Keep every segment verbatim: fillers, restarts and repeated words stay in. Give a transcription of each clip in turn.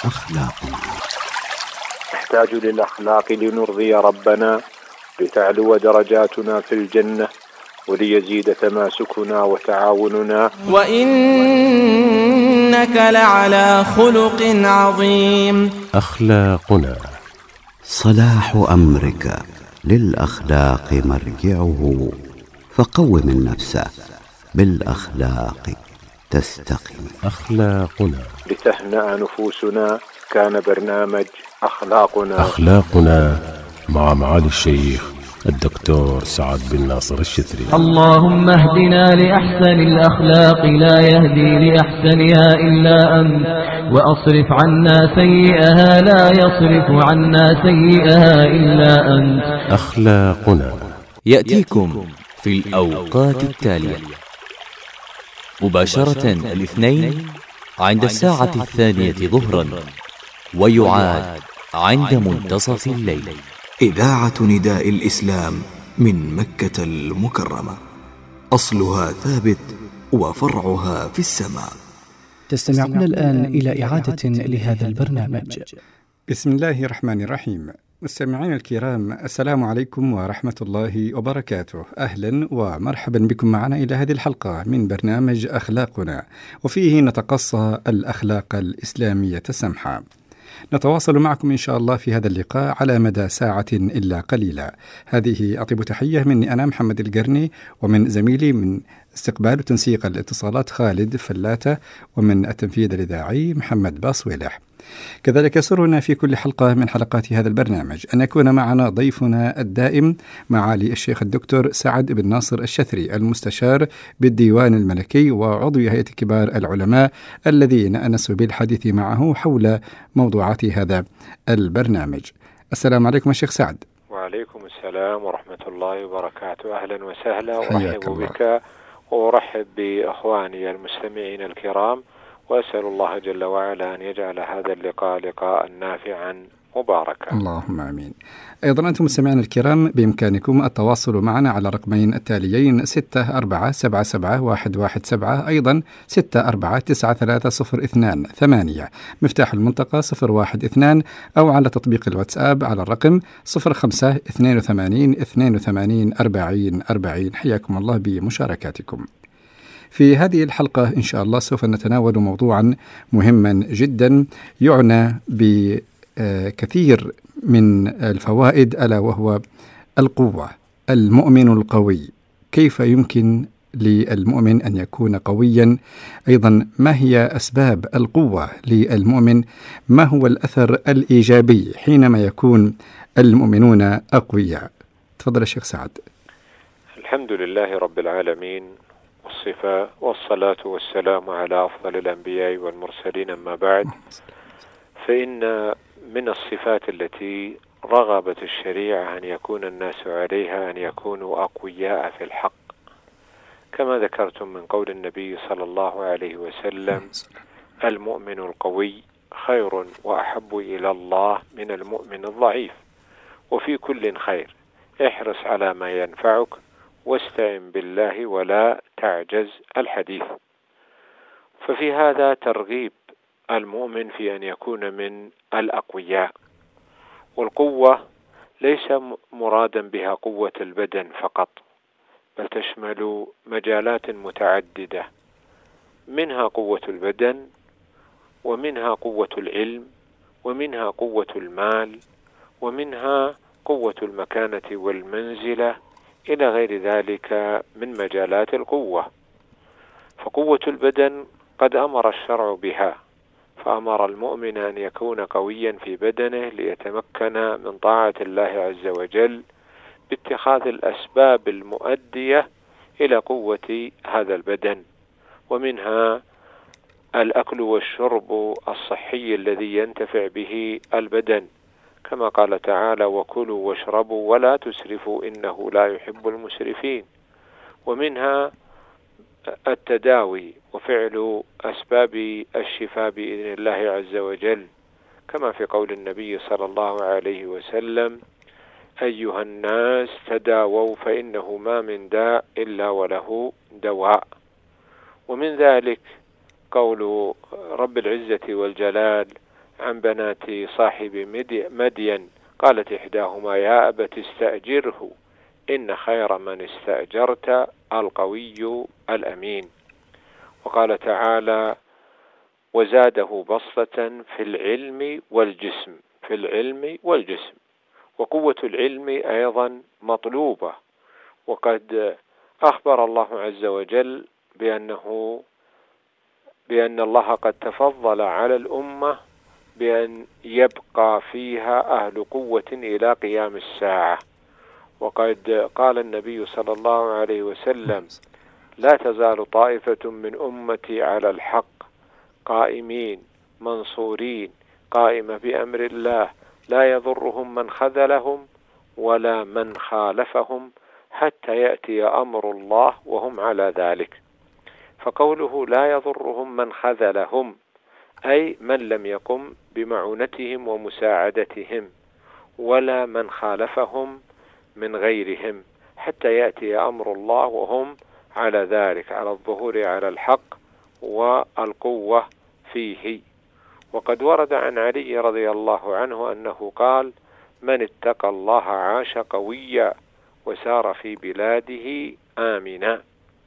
أخلاقنا. نحتاج للأخلاق لنرضي ربنا، لتعلو درجاتنا في الجنة، وليزيد تماسكنا وتعاوننا. وإنك لعلى خلق عظيم. أخلاقنا. صلاح أمرك للأخلاق مرجعه، فقوم النفس بالأخلاق تستقيم. أخلاقنا. لتهنأ نفوسنا كان برنامج أخلاقنا. أخلاقنا مع معالي الشيخ الدكتور سعد بن ناصر الشتري. اللهم اهدنا لأحسن الأخلاق، لا يهدي لأحسنها إلا أنت، وأصرف عنا سيئها، لا يصرف عنا سيئها إلا أنت. أخلاقنا. يأتيكم في الأوقات التالية: مباشرة الاثنين عند الساعة الثانية ظهرا، ويعاد عند منتصف الليل. إذاعة نداء الإسلام من مكة المكرمة، أصلها ثابت وفرعها في السماء. تستمعون الآن إلى إعادة لهذا البرنامج. بسم الله الرحمن الرحيم. مستمعين الكرام، السلام عليكم ورحمة الله وبركاته. أهلا ومرحبا بكم معنا إلى هذه الحلقة من برنامج أخلاقنا، وفيه نتقصى الأخلاق الإسلامية السمحة. نتواصل معكم إن شاء الله في هذا اللقاء على مدى ساعة إلا قليلة. هذه أطيب تحية مني أنا محمد القرني، ومن زميلي من استقبال وتنسيق الاتصالات خالد فلاتة، ومن التنفيذ الإذاعي محمد باصويلح. كذلك يسرنا في كل حلقة من حلقات هذا البرنامج أن يكون معنا ضيفنا الدائم معالي الشيخ الدكتور سعد بن ناصر الشتري، المستشار بالديوان الملكي وعضو هيئة كبار العلماء، الذي نأنس بالحديث معه حول موضوعات هذا البرنامج. السلام عليكم الشيخ سعد. وعليكم السلام ورحمة الله وبركاته. أهلا وسهلا، وأرحب بك وأرحب بأخواني المستمعين الكرام، وأسأل الله جل وعلا أن يجعل هذا اللقاء لقاء نافعا مباركا. اللهم آمين. أيضا أنتم مستمعينا الكرام، بإمكانكم التواصل معنا على الرقمين التاليين: ستة أربعة سبعة سبعة واحد واحد سبعة، أيضا ستة أربعة تسعة ثلاثة صفر اثنان ثمانية، مفتاح المنطقة صفر واحد اثنان، أو على تطبيق الواتساب على الرقم صفر خمسة اثنين وثمانين اثنين وثمانين أربعين أربعين. حياكم الله بمشاركاتكم. في هذه الحلقة إن شاء الله سوف نتناول موضوعا مهما جدا يعنى بكثير من الفوائد، ألا وهو القوة. المؤمن القوي، كيف يمكن للمؤمن أن يكون قويا؟ أيضا ما هي أسباب القوة للمؤمن؟ ما هو الأثر الإيجابي حينما يكون المؤمنون أقوياء؟ تفضل الشيخ سعد. الحمد لله رب العالمين، والصفة والصلاة والسلام على أفضل الأنبياء والمرسلين، أما بعد، فإن من الصفات التي رغبت الشريعة أن يكون الناس عليها أن يكونوا أقوياء في الحق، كما ذكرتم من قول النبي صلى الله عليه وسلم: المؤمن القوي خير وأحب إلى الله من المؤمن الضعيف، وفي كل خير، احرص على ما ينفعك واستعن بالله ولا تعجز الحديث. ففي هذا ترغيب المؤمن في أن يكون من الأقوياء. والقوة ليس مرادا بها قوة البدن فقط، بل تشمل مجالات متعددة، منها قوة البدن، ومنها قوة العلم، ومنها قوة المال، ومنها قوة المكانة والمنزلة، إلى غير ذلك من مجالات القوة. فقوة البدن قد أمر الشرع بها، فأمر المؤمن أن يكون قويا في بدنه ليتمكن من طاعة الله عز وجل باتخاذ الأسباب المؤدية إلى قوة هذا البدن، ومنها الأكل والشرب الصحي الذي ينتفع به البدن، كما قال تعالى: وكلوا واشربوا ولا تسرفوا إنه لا يحب المسرفين. ومنها التداوي وفعل أسباب الشفاء بإذن الله عز وجل، كما في قول النبي صلى الله عليه وسلم: أيها الناس تداووا فإنه ما من داء إلا وله دواء. ومن ذلك قول رب العزة والجلال عن بنات صاحب مدين قالت إحداهما يا أبت استأجره إن خير من استأجرت القوي الأمين. وقال تعالى وزاده بسطة في العلم والجسم، في العلم والجسم، وقوة العلم أيضا مطلوبة. وقد أخبر الله عز وجل بأنه بأن الله قد تفضل على الأمة بأن يبقى فيها أهل قوة إلى قيام الساعة. وقد قال النبي صلى الله عليه وسلم لا تزال طائفة من أمتي على الحق قائمين منصورين قائمة بأمر الله لا يضرهم من خذلهم ولا من خالفهم حتى يأتي أمر الله وهم على ذلك. فقوله لا يضرهم من خذلهم أي من لم يقم بمعونتهم ومساعدتهم، ولا من خالفهم من غيرهم حتى يأتي أمر الله وهم على ذلك، على الظهور على الحق والقوة فيه. وقد ورد عن علي رضي الله عنه أنه قال من اتقى الله عاش قويا وسار في بلاده آمنا.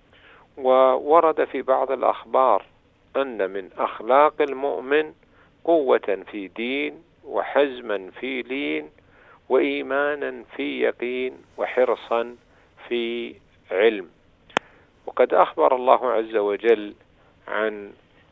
وورد في بعض الأخبار أن من أخلاق المؤمن قوة في دين وحزما في لين وإيمانا في يقين وحرصا في علم. وقد أخبر الله عز وجل عن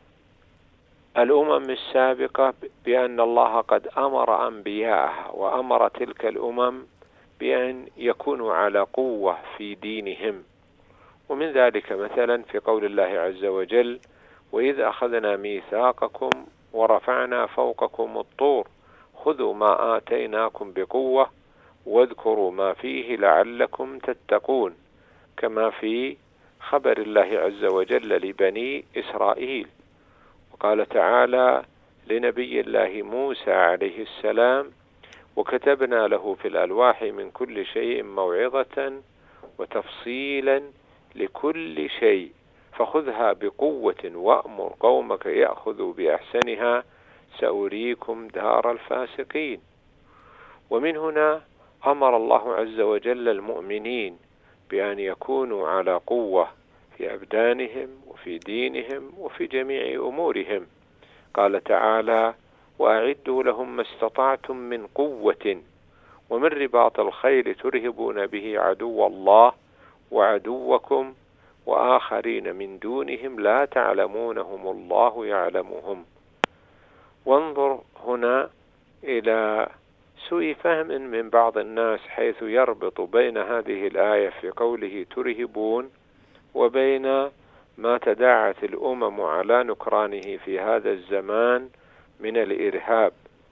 الأمم السابقة بأن الله قد أمر أنبياءها وأمر تلك الأمم بأن يكونوا على قوة في دينهم. ومن ذلك مثلا في قول الله عز وجل وإذ أخذنا ميثاقكم ورفعنا فوقكم الطور خذوا ما آتيناكم بقوة واذكروا ما فيه لعلكم تتقون، كما في خبر الله عز وجل لبني إسرائيل. وقال تعالى لنبي الله موسى عليه السلام وكتبنا له في الألواح من كل شيء موعظة وتفصيلا لكل شيء فخذها بقوة وأمر قومك يأخذوا بأحسنها سأريكم دار الفاسقين. ومن هنا أمر الله عز وجل المؤمنين بأن يكونوا على قوة في أبدانهم وفي دينهم وفي جميع أمورهم. قال تعالى وأعدوا لهم ما استطعتم من قوة ومن رباط الخيل ترهبون به عدو الله وعدوكم وآخرين من دونهم لا تعلمونهم الله يعلمهم. وانظر هنا إلى سوء فهم من بعض الناس حيث يربط بين هذه الآية في قوله ترهبون وبين ما تداعت الأمم على نكرانه في هذا الزمان من الإرهاب،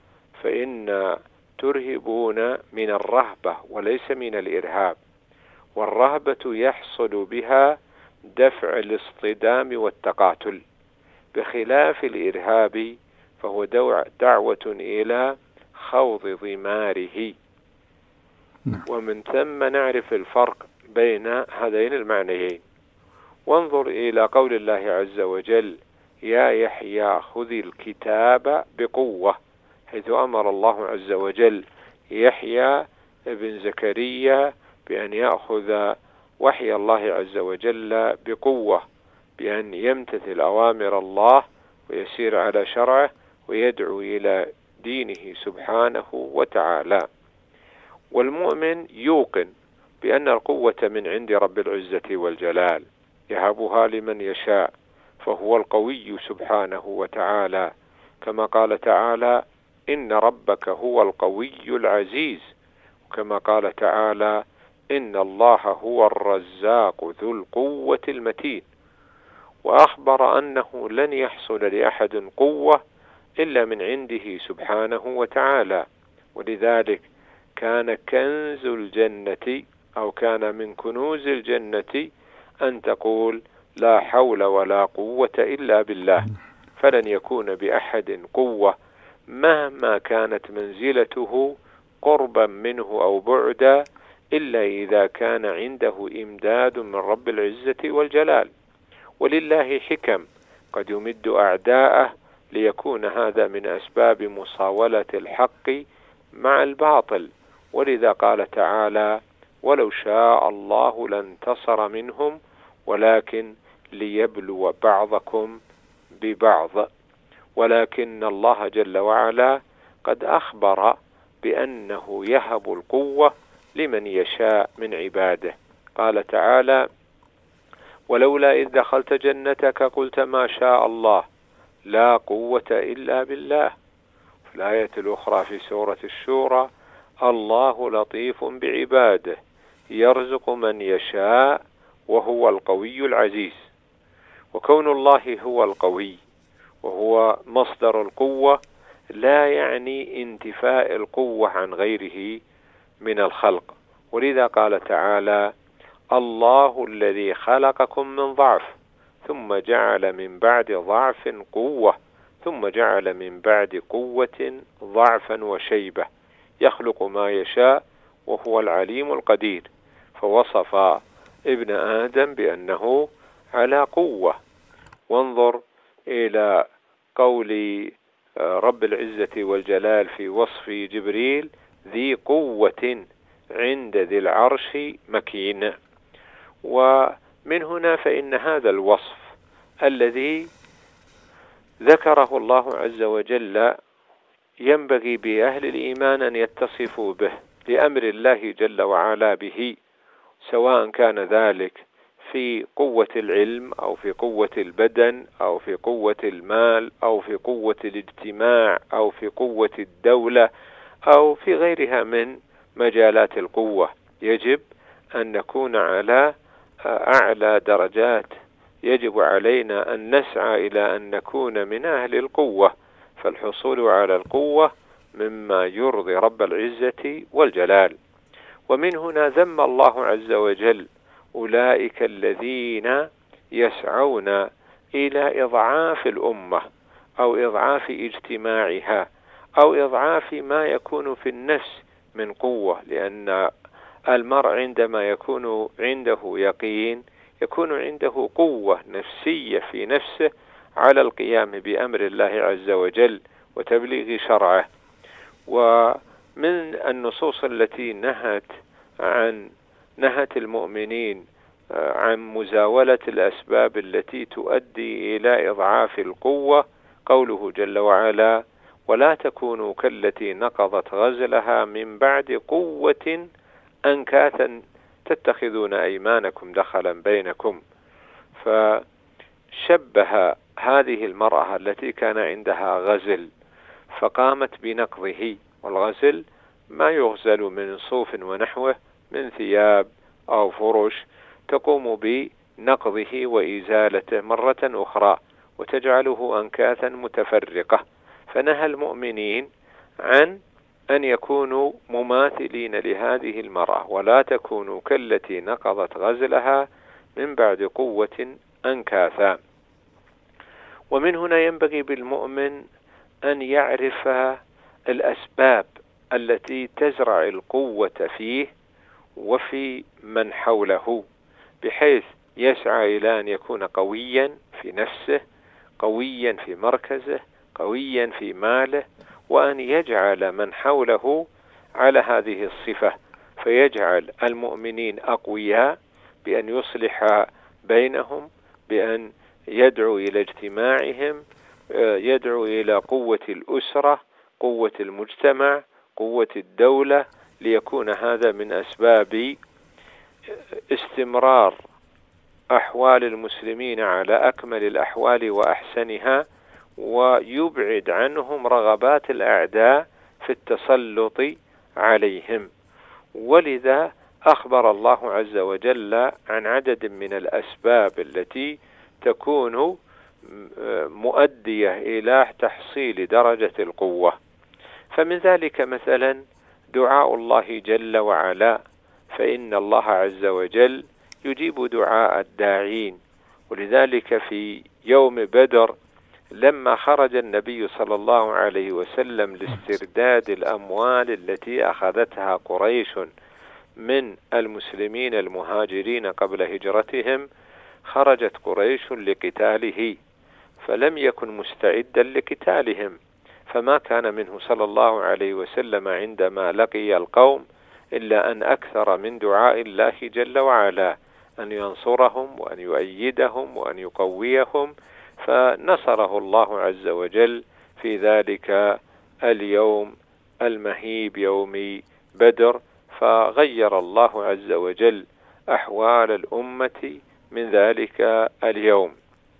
فإن ترهبون من الرهبة وليس من الإرهاب، والرهبة يحصل بها دفع الاصطدام والتقاتل، بخلاف الإرهاب فهو دعوة إلى خوض ضماره. ومن ثم نعرف الفرق بين هذين المعنيين. وانظر إلى قول الله عز وجل يا يحيى خذ الكتاب بقوة، حيث أمر الله عز وجل يحيى ابن زكريا بأن يأخذ وحي الله عز وجل بقوة، بأن يمتثل أوامر الله ويسير على شرعه ويدعو إلى دينه سبحانه وتعالى. والمؤمن يوقن بأن القوة من عند رب العزة والجلال يهبها لمن يشاء، فهو القوي سبحانه وتعالى، كما قال تعالى إن ربك هو القوي العزيز، وكما قال تعالى إن الله هو الرزاق ذو القوة المتين. وأخبر أنه لن يحصل لأحد قوة إلا من عنده سبحانه وتعالى. ولذلك كان كنز الجنة أو كان من كنوز الجنة أن تقول لا حول ولا قوة إلا بالله، فلن يكون بأحد قوة مهما كانت منزلته قربا منه أو بعدا إلا إذا كان عنده إمداد من رب العزة والجلال. ولله حكم قد يمد أعداءه ليكون هذا من أسباب مصاولة الحق مع الباطل. ولذا قال تعالى: ولو شاء الله لانتصر منهم ولكن ليبلو بعضكم ببعض. ولكن الله جل وعلا قد أخبر بأنه يهب القوة لمن يشاء من عباده. قال تعالى: ولولا إذ دخلت جنتك قلت ما شاء الله لا قوة إلا بالله. في الآية الأخرى في سورة الشورى: الله لطيف بعباده يرزق من يشاء وهو القوي العزيز. وكون الله هو القوي وهو مصدر القوة لا يعني انتفاء القوة عن غيره من الخلق. ولذا قال تعالى: الله الذي خلقكم من ضعف ثم جعل من بعد ضعف قوة ثم جعل من بعد قوة ضعفا وشيبة يخلق ما يشاء وهو العليم القدير. فوصف ابن آدم بأنه على قوة. وانظر إلى قول رب العزة والجلال في وصف جبريل: ذي قوة عند ذي العرش مكين. ومن هنا فإن هذا الوصف الذي ذكره الله عز وجل ينبغي بأهل الإيمان أن يتصفوا به لأمر الله جل وعلا به، سواء كان ذلك في قوة العلم أو في قوة البدن أو في قوة المال أو في قوة الاجتماع أو في قوة الدولة أو في غيرها من مجالات القوة. يجب أن نكون على أعلى درجات، يجب علينا أن نسعى إلى أن نكون من أهل القوة، فالحصول على القوة مما يرضي رب العزة والجلال. ومن هنا ذم الله عز وجل أولئك الذين يسعون إلى إضعاف الأمة أو إضعاف اجتماعها أو إضعاف ما يكون في النفس من قوة، لأن المرء عندما يكون عنده يقين يكون عنده قوة نفسية في نفسه على القيام بأمر الله عز وجل وتبليغ شرعه. ومن النصوص التي نهت عن نهت المؤمنين عن مزاولة الأسباب التي تؤدي إلى إضعاف القوة قوله جل وعلا: ولا تكونوا كالتي نقضت غزلها من بعد قوة أنكاثا تتخذون أيمانكم دخلا بينكم. فشبه هذه المرأة التي كان عندها غزل فقامت بنقضه، والغزل ما يغزل من صوف ونحوه من ثياب أو فرش، تقوم بنقضه وإزالته مرة أخرى وتجعله أنكاثا متفرقة. فنهى المؤمنين عن أن يكونوا مماثلين لهذه المرأة، ولا تكونوا كالتي نقضت غزلها من بعد قوة أنكاثا. ومن هنا ينبغي بالمؤمن أن يعرف الأسباب التي تزرع القوة فيه وفي من حوله، بحيث يسعى إلى أن يكون قويا في نفسه، قويا في مركزه، قويا في ماله، وأن يجعل من حوله على هذه الصفة، فيجعل المؤمنين أقوياء بأن يصلح بينهم، بأن يدعو إلى اجتماعهم، يدعو إلى قوة الأسرة، قوة المجتمع، قوة الدولة، ليكون هذا من أسباب استمرار أحوال المسلمين على أكمل الأحوال وأحسنها، ويبعد عنهم رغبات الأعداء في التسلط عليهم. ولذا أخبر الله عز وجل عن عدد من الأسباب التي تكون مؤدية إلى تحصيل درجة القوة. فمن ذلك مثلا دعاء الله جل وعلا، فإن الله عز وجل يجيب دعاء الداعين. ولذلك في يوم بدر لما خرج النبي صلى الله عليه وسلم لاسترداد الأموال التي أخذتها قريش من المسلمين المهاجرين قبل هجرتهم، خرجت قريش لقتاله، فلم يكن مستعدا لقتالهم، فما كان منه صلى الله عليه وسلم عندما لقي القوم إلا أن أكثر من دعاء الله جل وعلا أن ينصرهم وأن يؤيدهم وأن يقويهم، فنصره الله عز وجل في ذلك اليوم المهيب يوم بدر، فغير الله عز وجل أحوال الأمة من ذلك اليوم.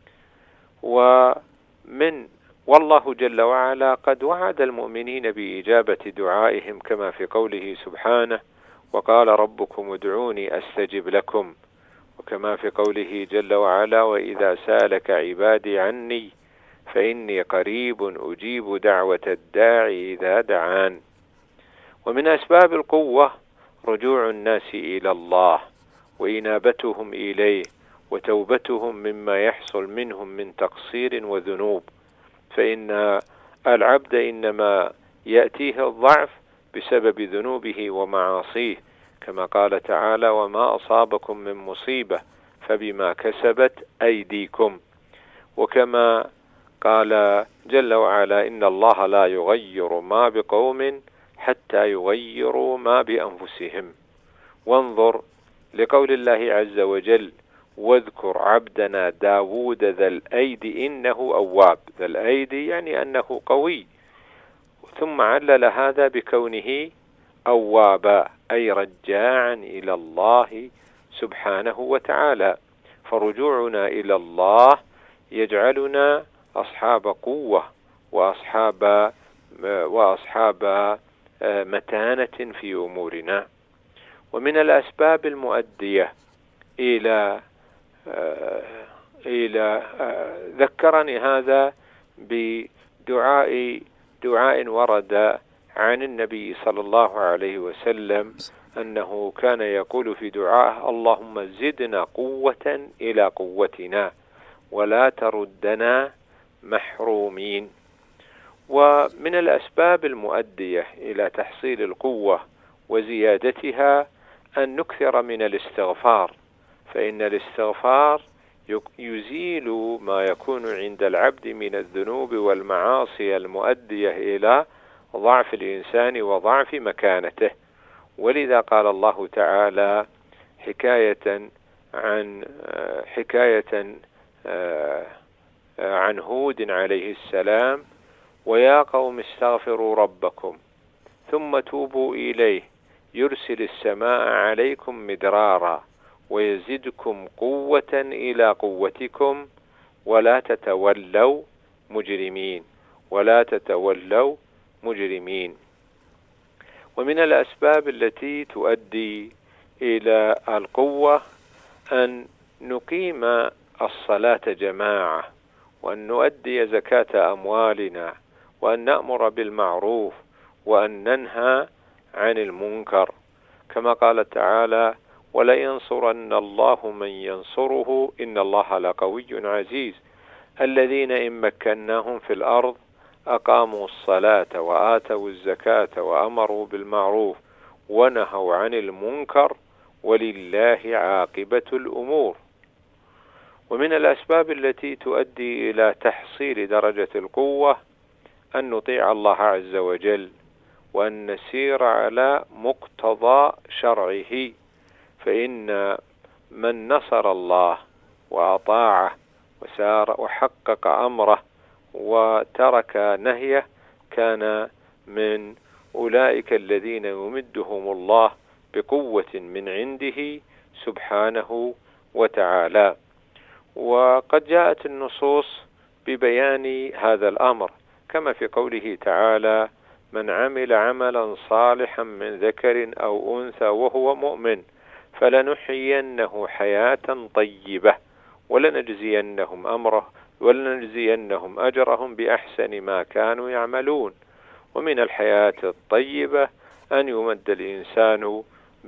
ومن والله جل وعلا قد وعد المؤمنين بإجابة دعائهم كما في قوله سبحانه: وقال ربكم ادعوني أستجب لكم، وكما في قوله جل وعلا: وإذا سالك عبادي عني فإني قريب أجيب دعوة الداعي إذا دعان. ومن أسباب القوة رجوع الناس إلى الله وإنابتهم إليه وتوبتهم مما يحصل منهم من تقصير وذنوب، فإن العبد إنما يأتيه الضعف بسبب ذنوبه ومعاصيه، كما قال تعالى: وما أصابكم من مصيبة فبما كسبت أيديكم، وكما قال جل وعلا: إن الله لا يغير ما بقوم حتى يغيروا ما بأنفسهم. وانظر لقول الله عز وجل: واذكر عبدنا داود ذا الأيدي إنه أواب. ذا الأيدي يعني أنه قوي، ثم علل هذا بكونه أوابا أي رجاعا إلى الله سبحانه وتعالى. فرجوعنا إلى الله يجعلنا أصحاب قوة وأصحاب وأصحاب متانة في أمورنا. ومن الأسباب المؤدية إلى إلى ذكرني هذا بدعاء دعاء ورد عن النبي صلى الله عليه وسلم أنه كان يقول في دعائه: اللهم زدنا قوة إلى قوتنا ولا تردنا محرومين. ومن الأسباب المؤدية إلى تحصيل القوة وزيادتها أن نكثر من الاستغفار، فإن الاستغفار يزيل ما يكون عند العبد من الذنوب والمعاصي المؤدية إلى ضعف الإنسان وضعف مكانته. ولذا قال الله تعالى حكاية عن حكاية عن هود عليه السلام: ويا قوم استغفروا ربكم ثم توبوا إليه يرسل السماء عليكم مدرارا ويزدكم قوة إلى قوتكم ولا تتولوا مجرمين ولا تتولوا مجرمين. ومن الأسباب التي تؤدي إلى القوة أن نقيم الصلاة جماعة، وأن نؤدي زكاة أموالنا، وأن نأمر بالمعروف، وأن ننهى عن المنكر، كما قال تعالى: ولينصرن الله من ينصره إن الله لقوي عزيز. الذين إن مكناهم في الأرض أقاموا الصلاة وآتوا الزكاة وأمروا بالمعروف ونهوا عن المنكر ولله عاقبة الأمور. ومن الأسباب التي تؤدي إلى تحصيل درجة القوة أن نطيع الله عز وجل وأن نسير على مقتضى شرعه، فإن من نصر الله وأطاعه وسار وحقق أمره وترك نهيه كان من أولئك الذين يمدهم الله بقوة من عنده سبحانه وتعالى. وقد جاءت النصوص ببيان هذا الأمر، كما في قوله تعالى: من عمل عملا صالحا من ذكر أو أنثى وهو مؤمن فلنحيينه حياة طيبة ولنجزينهم أمره ولنجزينهم أجرهم بأحسن ما كانوا يعملون. ومن الحياة الطيبة أن يمد الإنسان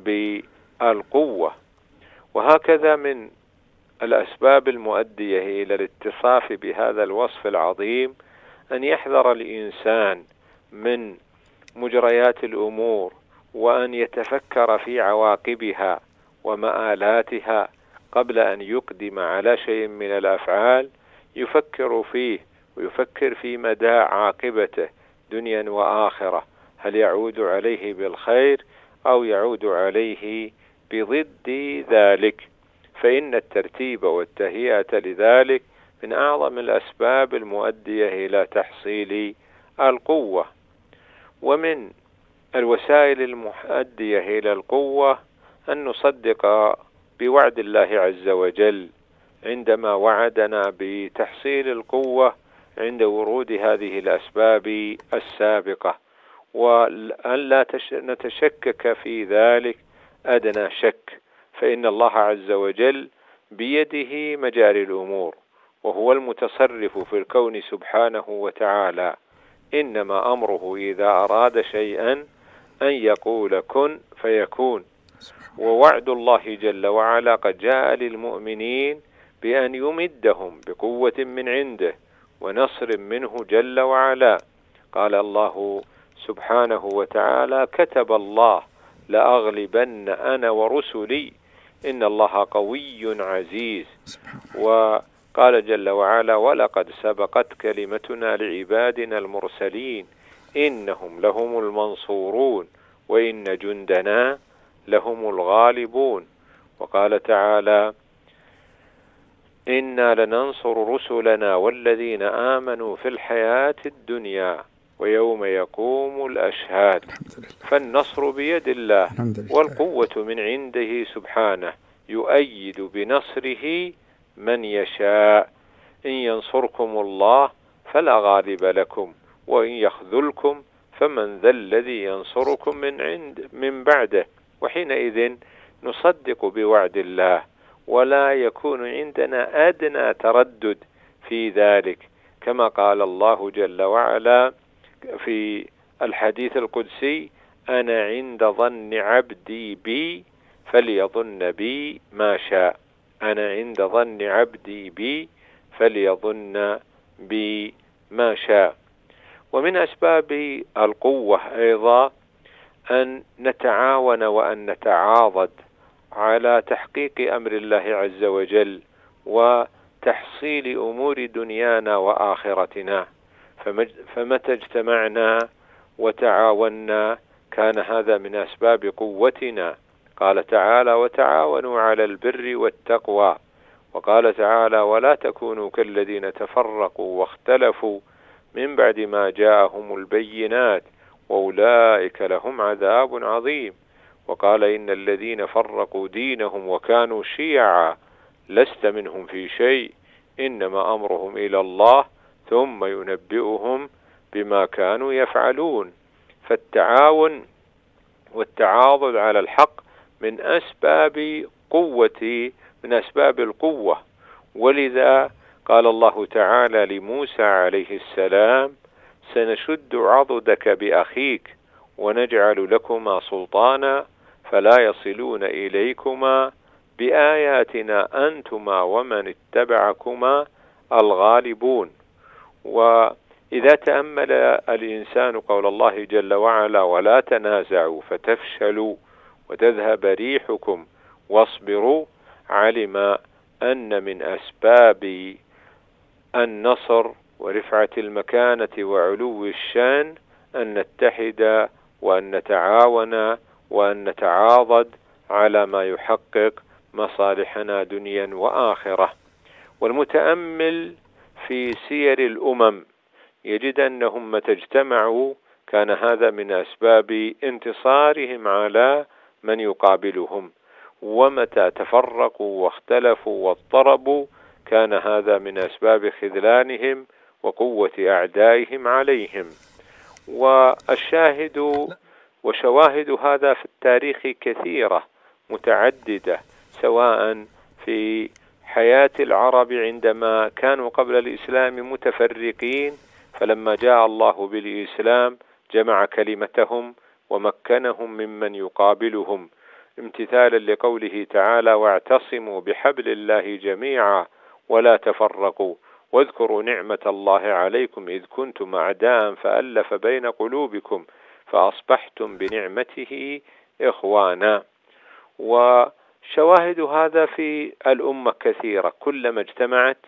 بالقوة. وهكذا من الأسباب المؤدية إلى الاتصاف بهذا الوصف العظيم أن يحذر الإنسان من مجريات الأمور، وأن يتفكر في عواقبها ومآلاتها قبل أن يقدم على شيء من الأفعال، يفكر فيه ويفكر في مدى عاقبته دنيا وآخرة، هل يعود عليه بالخير أو يعود عليه بضد ذلك. فإن الترتيب والتهيئة لذلك من أعظم الأسباب المؤدية إلى تحصيل القوة. ومن الوسائل المؤدية إلى القوة أن نصدق بوعد الله عز وجل عندما وعدنا بتحصيل القوة عند ورود هذه الأسباب السابقة، وأن لا نتشكك في ذلك أدنى شك، فإن الله عز وجل بيده مجاري الأمور، وهو المتصرف في الكون سبحانه وتعالى. إنما أمره إذا أراد شيئا أن يقول كن فيكون. ووعد الله جل وعلا قد جاء للمؤمنين بأن يمدهم بقوة من عنده ونصر منه جل وعلا. قال الله سبحانه وتعالى: كتب الله لأغلبن أنا ورسلي إن الله قوي عزيز. وقال جل وعلا: ولقد سبقت كلمتنا لعبادنا المرسلين إنهم لهم المنصورون وإن جندنا لهم الغالبون. وقال تعالى: إنا لننصر رسلنا والذين آمنوا في الحياة الدنيا ويوم يقوم الأشهاد. فالنصر بيد الله والقوة من عنده سبحانه، يؤيد بنصره من يشاء. إن ينصركم الله فلا غالب لكم وإن يخذلكم فمن ذا الذي ينصركم من عند من بعده. وحينئذ نصدق بوعد الله ولا يكون عندنا أدنى تردد في ذلك، كما قال الله جل وعلا في الحديث القدسي: أنا عند ظن عبدي بي فليظن بي ما شاء. أنا عند ظن عبدي بي فليظن بي ما شاء. ومن أسباب القوة أيضا أن نتعاون وأن نتعاضد على تحقيق أمر الله عز وجل وتحصيل أمور دنيانا وآخرتنا. فمتى اجتمعنا وتعاوننا كان هذا من أسباب قوتنا. قال تعالى: وتعاونوا على البر والتقوى. وقال تعالى: ولا تكونوا كالذين تفرقوا واختلفوا من بعد ما جاءهم البينات وأولئك لهم عذاب عظيم. وقال: إن الذين فرقوا دينهم وكانوا شيعا لست منهم في شيء إنما أمرهم إلى الله ثم ينبئهم بما كانوا يفعلون. فالتعاون والتعاضد على الحق من أسباب قوة من أسباب القوة. ولذا قال الله تعالى لموسى عليه السلام: سنشد عضدك بأخيك ونجعل لكما سلطانا فلا يصلون إليكما بآياتنا أنتما ومن اتبعكما الغالبون. وإذا تأمل الإنسان قول الله جل وعلا: ولا تنازعوا فتفشلوا وتذهب ريحكم واصبروا، علم أن من أسباب النصر ورفعة المكانة وعلو الشان أن نتحد وأن نتعاون وأن نتعاضد على ما يحقق مصالحنا دنيا وآخرة. والمتأمل في سير الأمم يجد أنهم متى اجتمعوا كان هذا من أسباب انتصارهم على من يقابلهم، ومتى تفرقوا واختلفوا واضطربوا كان هذا من أسباب خذلانهم وقوة أعدائهم عليهم. والشاهد وشواهد هذا في التاريخ كثيرة متعددة، سواء في حياة العرب عندما كانوا قبل الإسلام متفرقين، فلما جاء الله بالإسلام جمع كلمتهم ومكنهم ممن يقابلهم، امتثالا لقوله تعالى: واعتصموا بحبل الله جميعا ولا تفرقوا واذكروا نعمة الله عليكم إذ كنتم أعداء فألف بين قلوبكم فأصبحتم بنعمته إخوانا. وشواهد هذا في الأمة كثيرة، كلما اجتمعت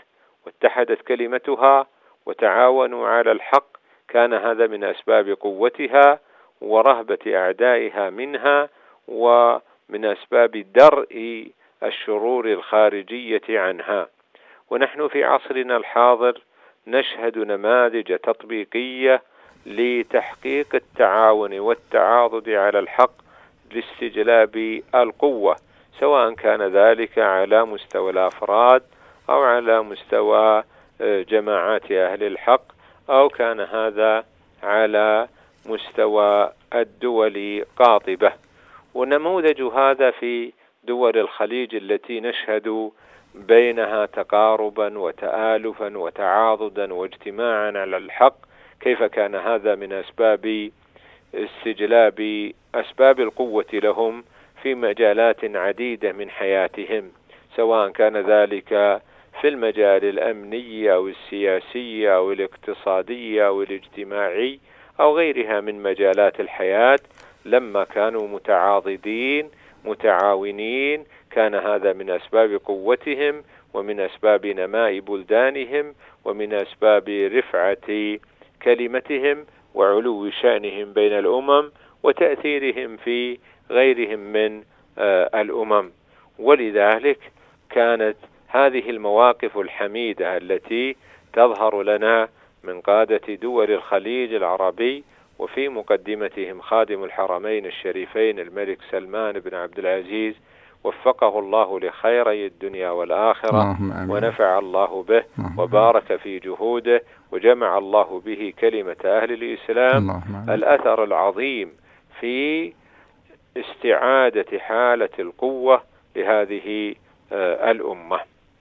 واتحدت كلمتها وتعاونوا على الحق، كان هذا من أسباب قوتها ورهبة أعدائها منها، ومن أسباب درء الشرور الخارجية عنها. ونحن في عصرنا الحاضر نشهد نماذج تطبيقية لتحقيق التعاون والتعاضد على الحق لاستجلاب القوة، سواء كان ذلك على مستوى الأفراد أو على مستوى جماعات أهل الحق، أو كان هذا على مستوى الدول قاطبة. ونموذج هذا في دول الخليج التي نشهد بينها تقاربا وتآلفا وتعاضدا واجتماعا على الحق، كيف كان هذا من أسباب استجلاب أسباب القوة لهم في مجالات عديدة من حياتهم، سواء كان ذلك في المجال الأمني أو السياسي أو الاقتصادي أو الاجتماعي أو غيرها من مجالات الحياة. لما كانوا متعاضدين متعاونين كان هذا من أسباب قوتهم ومن أسباب نماء بلدانهم ومن أسباب رفعة كلمتهم وعلو شأنهم بين الأمم وتأثيرهم في غيرهم من الأمم. ولذلك كانت هذه المواقف الحميدة التي تظهر لنا من قادة دول الخليج العربي، وفي مقدمتهم خادم الحرمين الشريفين الملك سلمان بن عبد العزيز، وفقه الله لخيري الدنيا والآخرة، ونفع الله به وبارك في جهوده، وجمع الله به كلمة أهل الإسلام، الأثر العظيم في استعادة حالة القوة لهذه الأمة.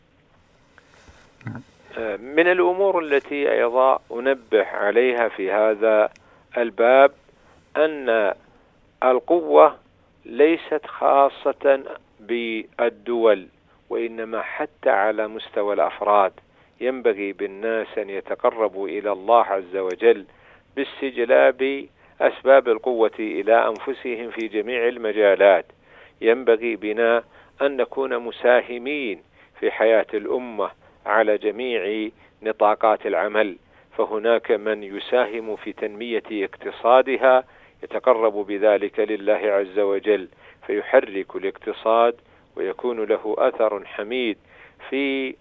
من الأمور التي أيضا أنبه عليها في هذا الباب أن القوة ليست خاصة بالدول، وإنما حتى على مستوى الأفراد ينبغي بالناس أن يتقربوا إلى الله عز وجل باستجلاب أسباب القوة إلى أنفسهم في جميع المجالات. ينبغي بنا أن نكون مساهمين في حياة الأمة على جميع نطاقات العمل، فهناك من يساهم في تنمية اقتصادها يتقرب بذلك لله عز وجل فيحرك الاقتصاد ويكون له أثر حميد في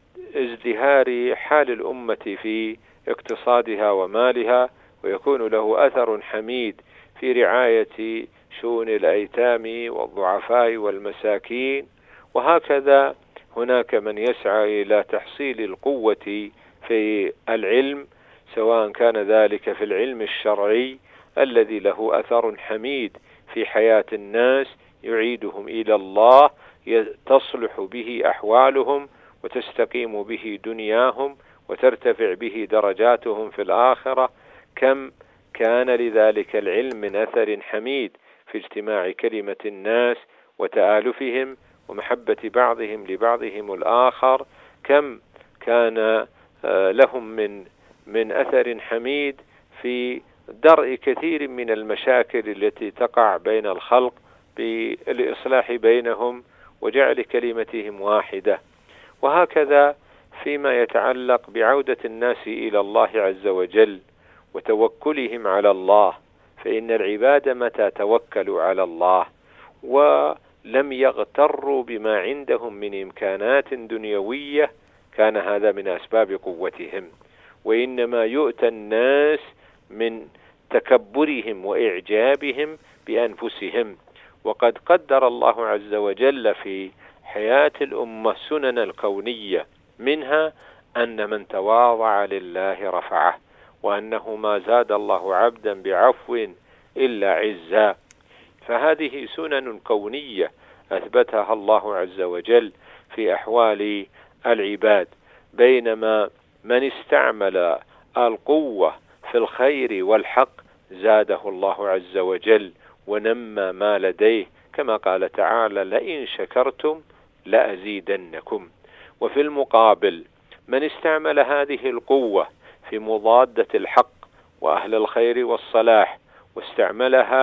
ازدهار حال الأمة في اقتصادها ومالها، ويكون له أثر حميد في رعاية شؤون الأيتام والضعفاء والمساكين. وهكذا هناك من يسعى إلى تحصيل القوة في العلم، سواء كان ذلك في العلم الشرعي الذي له أثر حميد في حياة الناس يعيدهم إلى الله، تصلح به أحوالهم وتستقيم به دنياهم وترتفع به درجاتهم في الآخرة. كم كان لذلك العلم من أثر حميد في اجتماع كلمة الناس وتآلفهم ومحبة بعضهم لبعضهم الآخر. كم كان لهم من من أثر حميد في درء كثير من المشاكل التي تقع بين الخلق بالإصلاح بينهم وجعل كلمتهم واحدة. وهكذا فيما يتعلق بعودة الناس إلى الله عز وجل وتوكلهم على الله، فإن العباد متى توكلوا على الله ولم يغتروا بما عندهم من إمكانات دنيوية كان هذا من أسباب قوتهم. وإنما يؤتى الناس من تكبرهم وإعجابهم بأنفسهم. وقد قدر الله عز وجل في حياة الأمة سنن الكونية، منها أن من تواضع لله رفعه، وأنه ما زاد الله عبدا بعفو إلا عزا. فهذه سنن كونية أثبتها الله عز وجل في أحوال العباد. بينما من استعمل القوة في الخير والحق زاده الله عز وجل ونمى ما لديه، كما قال تعالى: لئن شكرتم لأزيدنكم. وفي المقابل من استعمل هذه القوة في مضادة الحق وأهل الخير والصلاح واستعملها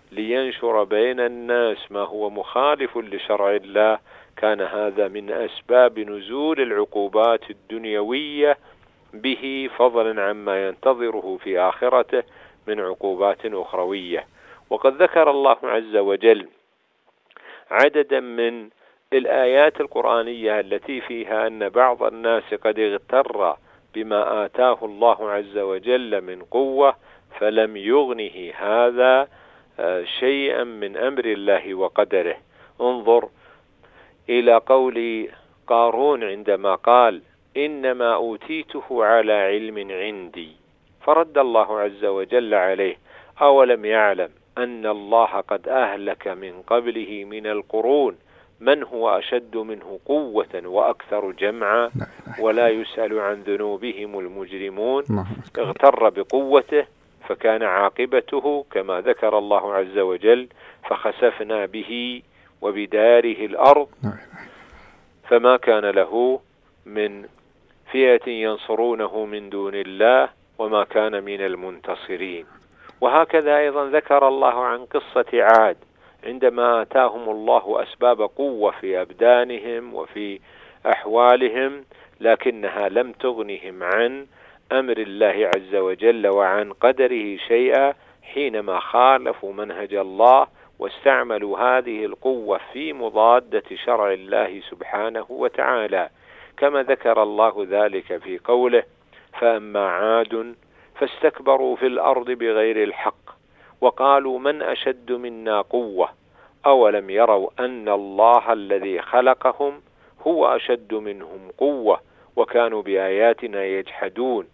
لينشر بين الناس ما هو مخالف لشرع الله، كان هذا من أسباب نزول العقوبات الدنيوية به، فضلا عما ينتظره في آخرته من عقوبات أخروية. وقد ذكر الله عز وجل عددا من الآيات القرآنية التي فيها أن بعض الناس قد اغتر بما آتاه الله عز وجل من قوة فلم يغنه هذا شيئا من أمر الله وقدره. انظر إلى قول قارون عندما قال إنما أوتيته على علم عندي، فرد الله عز وجل عليه أولم يعلم أن الله قد أهلك من قبله من القرون من هو أشد منه قوة وأكثر جمعا ولا يسأل عن ذنوبهم المجرمون. اغتر بقوته فكان عاقبته كما ذكر الله عز وجل فخسفنا به وبداره الأرض فما كان له من فئة ينصرونه من دون الله وما كان من المنتصرين. وهكذا أيضا ذكر الله عن قصة عاد عندما آتاهم الله أسباب قوة في أبدانهم وفي أحوالهم، لكنها لم تغنهم عن أمر الله عز وجل وعن قدره شيئا حينما خالفوا منهج الله واستعملوا هذه القوة في مضادة شرع الله سبحانه وتعالى، كما ذكر الله ذلك في قوله فأما عاد فاستكبروا في الأرض بغير الحق وقالوا من أشد منا قوة أولم يروا أن الله الذي خلقهم هو أشد منهم قوة وكانوا بآياتنا يجحدون.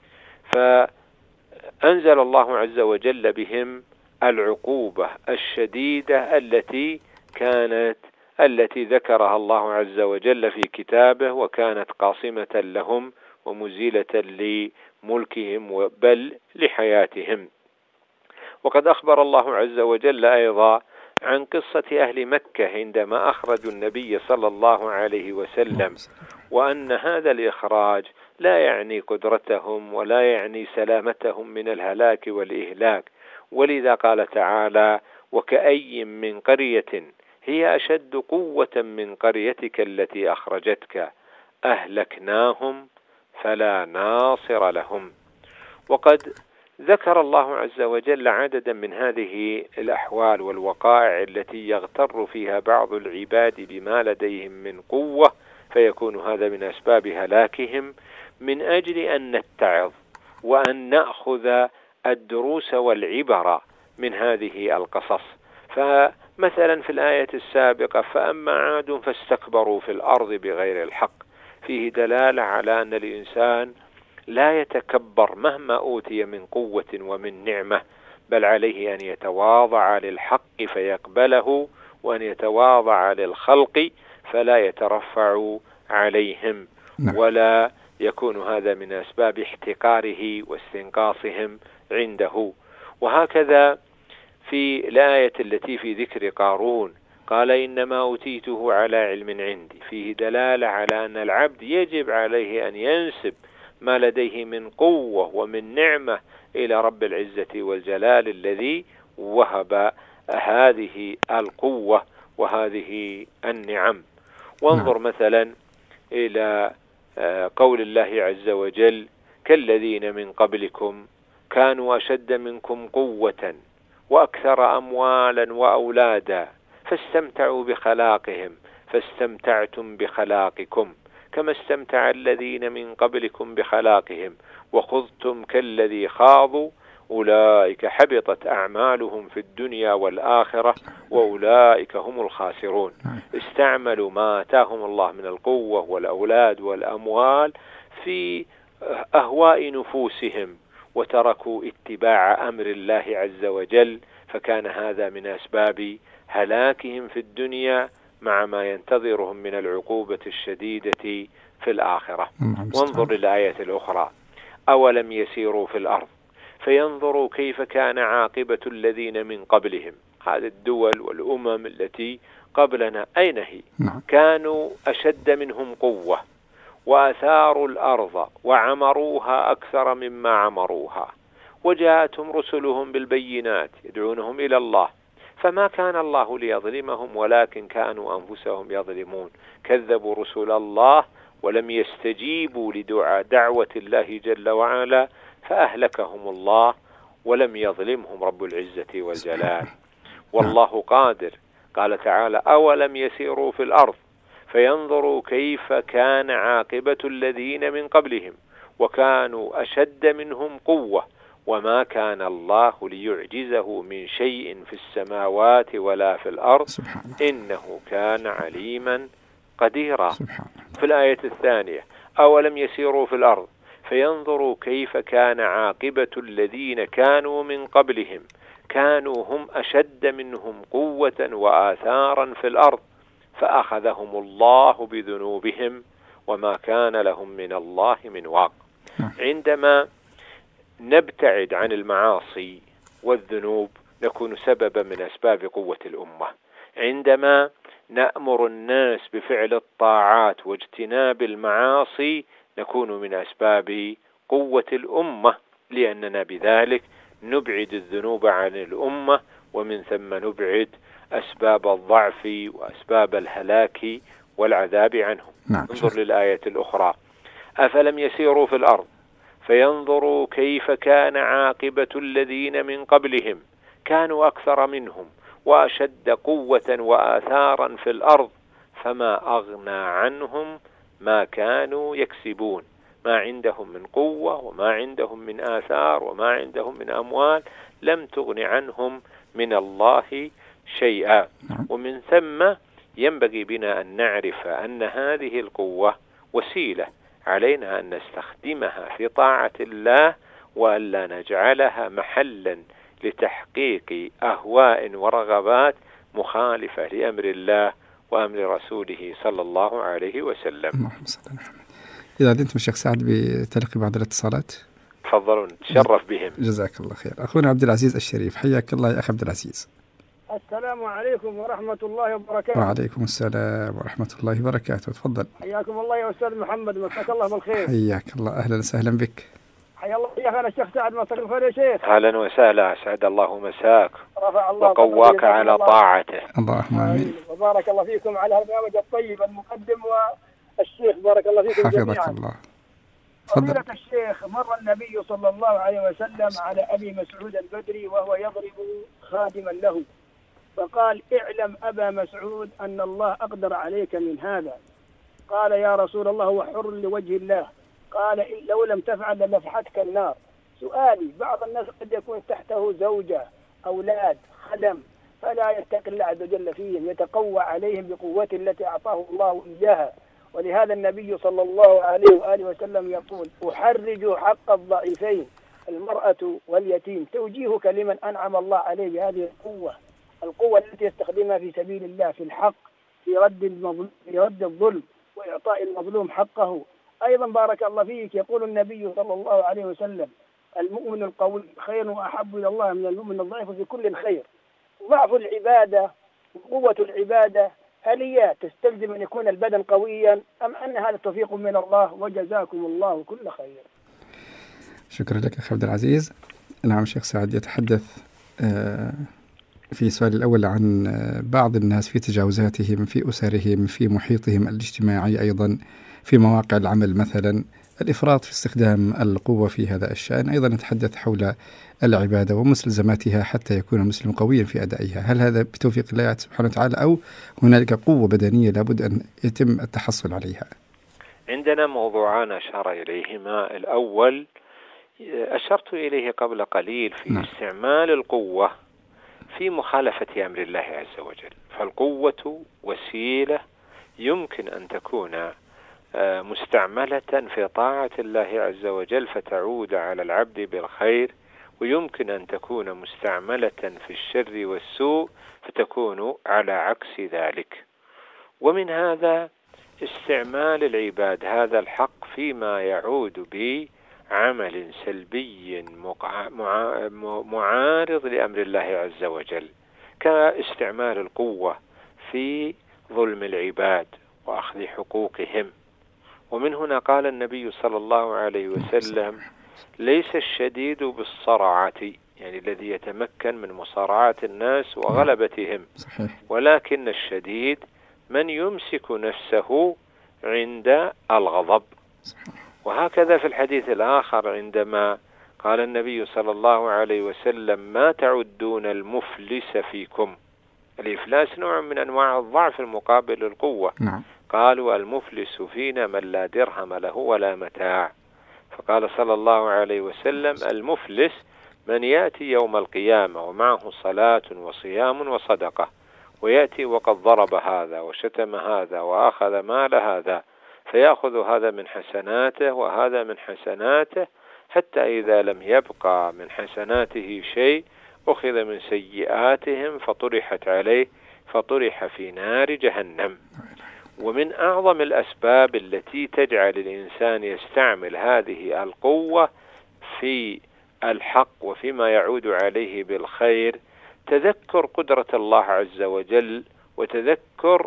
فأنزل الله عز وجل بهم العقوبة الشديدة التي كانت التي ذكرها الله عز وجل في كتابه وكانت قاصمة لهم ومزيلة لملكهم بل لحياتهم. وقد أخبر الله عز وجل أيضا عن قصة أهل مكة عندما أخرجوا النبي صلى الله عليه وسلم، وأن هذا الإخراج لا يعني قدرتهم ولا يعني سلامتهم من الهلاك والإهلاك، ولذا قال تعالى وكأي من قرية هي أشد قوة من قريتك التي أخرجتك أهلكناهم فلا ناصر لهم. وقد ذكر الله عز وجل عددا من هذه الأحوال والوقائع التي يغتر فيها بعض العباد بما لديهم من قوة فيكون هذا من أسباب هلاكهم، من أجل أن نتعظ وأن نأخذ الدروس والعبر من هذه القصص. فمثلا في الآية السابقة فأما عاد فاستكبروا في الأرض بغير الحق، فيه دلالة على أن الإنسان لا يتكبر مهما أوتي من قوة ومن نعمة، بل عليه أن يتواضع للحق فيقبله وأن يتواضع للخلق فلا يترفع عليهم، ولا يكون هذا من أسباب احتقاره واستنقاصهم عنده. وهكذا في الآية التي في ذكر قارون قال إنما أوتيته على علم عندي، فيه دلالة على أن العبد يجب عليه أن ينسب ما لديه من قوة ومن نعمة إلى رب العزة والجلال الذي وهب هذه القوة وهذه النعم. وانظر مثلا إلى قول الله عز وجل كالذين من قبلكم كانوا أشد منكم قوة وأكثر أموالا وأولادا فاستمتعوا بخلاقهم فاستمتعتم بخلاقكم كما استمتع الذين من قبلكم بخلاقهم وخذتم كالذي خاضوا أولئك حبطت أعمالهم في الدنيا والآخرة وأولئك هم الخاسرون. استعملوا ما آتاهم الله من القوة والأولاد والأموال في أهواء نفوسهم وتركوا اتباع أمر الله عز وجل، فكان هذا من أسباب هلاكهم في الدنيا مع ما ينتظرهم من العقوبة الشديدة في الآخرة. وانظر للآية الأخرى أولم يسيروا في الأرض فينظروا كيف كان عاقبة الذين من قبلهم. هذه الدول والأمم التي قبلنا أين هي؟ كانوا أشد منهم قوة وأثاروا الأرض وعمروها أكثر مما عمروها، وجاءتهم رسلهم بالبينات يدعونهم إلى الله فما كان الله ليظلمهم ولكن كانوا أنفسهم يظلمون. كذبوا رسل الله ولم يستجيبوا لدعاء دعوة الله جل وعلا فأهلكهم الله ولم يظلمهم رب العزة والجلال. والله قادر. قال تعالى: أولم يسيروا في الأرض فينظروا كيف كان عاقبة الذين من قبلهم وكانوا أشد منهم قوة وما كان الله ليعجزه من شيء في السماوات ولا في الأرض إنه كان عليما قديرا. في الآية الثانية: أولم يسيروا في الأرض فينظروا كيف كان عاقبة الذين كانوا من قبلهم كانوا هم أشد منهم قوة وآثارا في الأرض فأخذهم الله بذنوبهم وما كان لهم من الله من واق. عندما نبتعد عن المعاصي والذنوب نكون سببا من أسباب قوة الأمة. عندما نأمر الناس بفعل الطاعات واجتناب المعاصي نكون من أسباب قوة الأمة، لأننا بذلك نبعد الذنوب عن الأمة ومن ثم نبعد أسباب الضعف وأسباب الهلاك والعذاب عنهم. نعم. انظر للآية الأخرى: أفلم يسيروا في الأرض فينظروا كيف كان عاقبة الذين من قبلهم كانوا أكثر منهم وأشد قوة وآثارا في الأرض فما أغنى عنهم ما كانوا يكسبون. ما عندهم من قوة وما عندهم من آثار وما عندهم من أموال لم تغن عنهم من الله شيئا. ومن ثم ينبغي بنا أن نعرف أن هذه القوة وسيلة علينا أن نستخدمها في طاعة الله وألا نجعلها محلا لتحقيق أهواء ورغبات مخالفة لأمر الله وأمر رسوله صلى الله عليه وسلم. إذا أنتم الشيخ سعد بتلقي بعض الاتصالات تفضلوا، نتشرف بهم. جزاك الله خير. أخونا عبد العزيز الشريف، حياك الله يا أخي عبد العزيز. السلام عليكم ورحمة الله وبركاته. وعليكم السلام ورحمة الله وبركاته. تفضل. حياكم الله يا أستاذ محمد، مساك الله بالخير. حياك الله، أهلا وسهلا بك. حيا الله يا أخي الشيخ سعد، مساك الخير يا شيخ. أهلا وسهلا، أسعد الله مساك رفع الله وقواك على الله. طاعته. اللهم آمين. وبارك الله فيكم على البرنامج الطيب المقدم والشيخ، بارك الله فيكم جميعا. حفظك الله. فضيلة الشيخ، مر النبي صلى الله عليه وسلم على أبي مسعود البدري وهو يضرب خادما له فقال: اعلم أبا مسعود أن الله أقدر عليك من هذا. قال: يا رسول الله هو حر لوجه الله. قال: لو لم تفعل لنفحتك النار. سؤالي: بعض الناس قد يكون تحته زوجة أولاد خدم فلا يتقي الله عز وجل فيهم، يتقوى عليهم بقوته التي أعطاه الله إياها، ولهذا النبي صلى الله عليه وآله وسلم يقول: أحرج حق الضعيفين المرأة واليتيم. توجيهك لمن أنعم الله عليه بهذه القوة، القوة التي يستخدمها في سبيل الله في الحق، في رد المظلوم، في رد الظلم وإعطاء المظلوم حقه. أيضا بارك الله فيك يقول النبي صلى الله عليه وسلم: المؤمن القوي خير وأحب إلى الله من المؤمن الضعيف في كل خير. ضعف العبادة وقوة العبادة هل هي تستلزم أن يكون البدن قويا أم أن هذا توفيق من الله؟ وجزاكم الله كل خير. شكرا لك أخي عبد العزيز. نعم الشيخ سعد يتحدث في السؤال الأول عن بعض الناس في تجاوزاتهم في أسرهم في محيطهم الاجتماعي، أيضا في مواقع العمل مثلا، الإفراط في استخدام القوة في هذا الشأن. أيضا نتحدث حول العبادة ومستلزماتها حتى يكون المسلم قويا في أدائها. هل هذا بتوفيق الله سبحانه وتعالى أو هنالك قوة بدنية لابد أن يتم التحصل عليها؟ عندنا موضوعان أشار إليهما. الأول أشرت إليه قبل قليل في نعم. استعمال القوة في مخالفة أمر الله عز وجل. فالقوة وسيلة يمكن أن تكون مستعملة في طاعة الله عز وجل فتعود على العبد بالخير، ويمكن أن تكون مستعملة في الشر والسوء فتكون على عكس ذلك. ومن هذا استعمال العباد هذا الحق فيما يعود بعمل سلبي معارض لأمر الله عز وجل، كاستعمال القوة في ظلم العباد وأخذ حقوقهم. ومن هنا قال النبي صلى الله عليه وسلم: ليس الشديد بالصرعة، يعني الذي يتمكن من مصارعة الناس وغلبتهم. صحيح. ولكن الشديد من يمسك نفسه عند الغضب. صحيح. وهكذا في الحديث الآخر عندما قال النبي صلى الله عليه وسلم ما تعدون المفلس فيكم. الإفلاس نوع من أنواع الضعف المقابل للقوة. نعم. قالوا المفلس فينا من لا درهم له ولا متاع. فقال صلى الله عليه وسلم المفلس من يأتي يوم القيامة ومعه صلاة وصيام وصدقة، ويأتي وقد ضرب هذا وشتم هذا وأخذ مال هذا، فيأخذ هذا من حسناته وهذا من حسناته، حتى إذا لم يبقى من حسناته شيء أخذ من سيئاتهم فطرحت عليه فطرح في نار جهنم. ومن أعظم الأسباب التي تجعل الإنسان يستعمل هذه القوة في الحق وفيما يعود عليه بالخير تذكر قدرة الله عز وجل وتذكر